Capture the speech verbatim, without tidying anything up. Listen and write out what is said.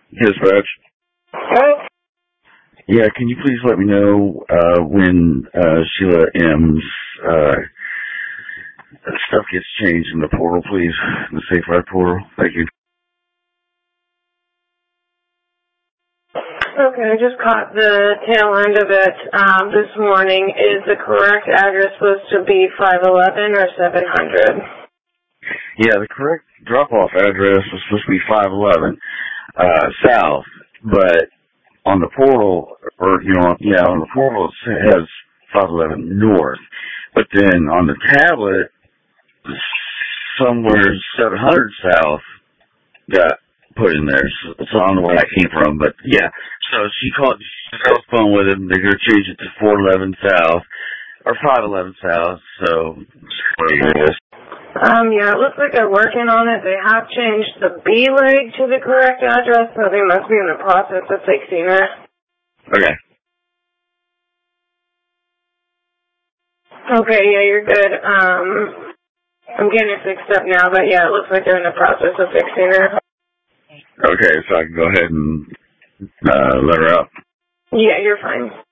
Dispatch. Oh. Yeah, can you please let me know uh, when uh, Sheila M's uh, stuff gets changed in the portal, please? The Safe Ride portal. Thank you. Okay, I just caught the tail end of it um, this morning. Is the correct address supposed to be five eleven or seven hundred? Yeah, the correct drop-off address was supposed to be five eleven uh, south, but on the portal, or, you know, yeah, on the portal it has five eleven north. But then on the tablet, somewhere seven hundred south got put in there. So, so I don't know where that came from, but yeah. So she called, she got on the phone with him. They're going to change it to four eleven south, or five eleven south, so what it is. Um, yeah, it looks like they're working on it. They have changed the B leg to the correct address, so they must be in the process of fixing it. Okay. Okay, yeah, you're good. Um, I'm getting it fixed up now, but yeah, it looks like they're in the process of fixing it. Okay, so I can go ahead and uh, let her out. Yeah, you're fine.